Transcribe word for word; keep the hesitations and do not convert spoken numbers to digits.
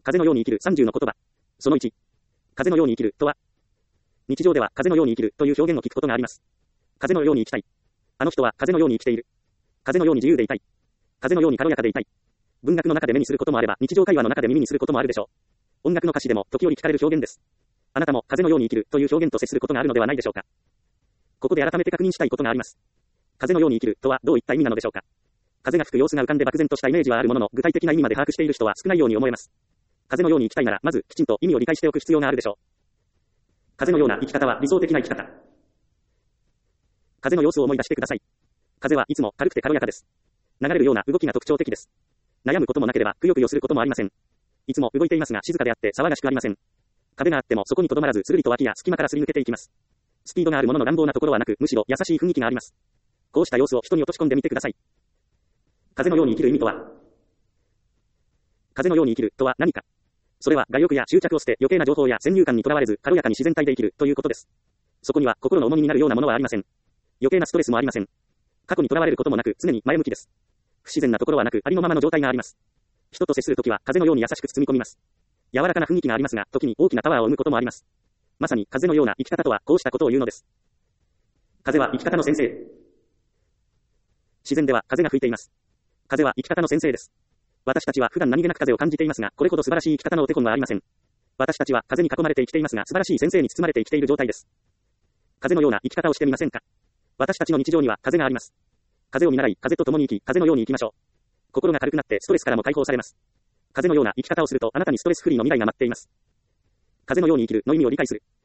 風のように生きるさんじゅうの言葉。そのいち。風のように生きるとは、日常では風のように生きるという表現を聞くことがあります。風のように生きたい。あの人は風のように生きている。風のように自由でいたい。風のように軽やかでいたい。文学の中で目にすることもあれば、日常会話の中で耳にすることもあるでしょう。音楽の歌詞でも時折聞かれる表現です。あなたも風のように生きるという表現と接することがあるのではないでしょうか。ここで改めて確認したいことがあります。風のように生きるとはどういった意味なのでしょうか。風が吹く様子が浮かんで漠然としたイメージはあるものの、具体的な意味まで把握している人は少ないように思えます。風のように生きたいなら、まずきちんと意味を理解しておく必要があるでしょう。風のような生き方は理想的な生き方。風の様子を思い出してください。風はいつも軽くて軽やかです。流れるような動きが特徴的です。悩むこともなければ、くよくよすることもありません。いつも動いていますが静かであって騒がしくありません。壁があってもそこにとどまらず、するりと脇や隙間からすり抜けていきます。スピードがあるものの乱暴なところはなく、むしろ優しい雰囲気があります。こうした様子を人に落とし込んでみてください。風のように生きる意味とは、風のように生きるとは何か。それは我欲や執着を捨て余計な情報や先入観にとらわれず軽やかに自然体で生きるということです。そこには心の重荷になるようなものはありません。余計なストレスもありません。過去にとらわれることもなく常に前向きです。不自然なところはなくありのままの状態があります。人と接するときは風のように優しく包み込みます。柔らかな雰囲気がありますが、時に大きなパワーを生むこともあります。まさに風のような生き方とはこうしたことを言うのです。風は生き方の先生。自然では風が吹いています。風は生き方の先生です。私たちは普段何気なく風を感じていますが、これほど素晴らしい生き方のお手本はありません。私たちは風に囲まれて生きていますが、素晴らしい先生に包まれて生きている状態です。風のような生き方をしてみませんか。私たちの日常には風があります。風を見習い、風と共に生き、風のように生きましょう。心が軽くなってストレスからも解放されます。風のような生き方をすると、あなたにストレスフリーの未来が待っています。風のように生きるの意味を理解する。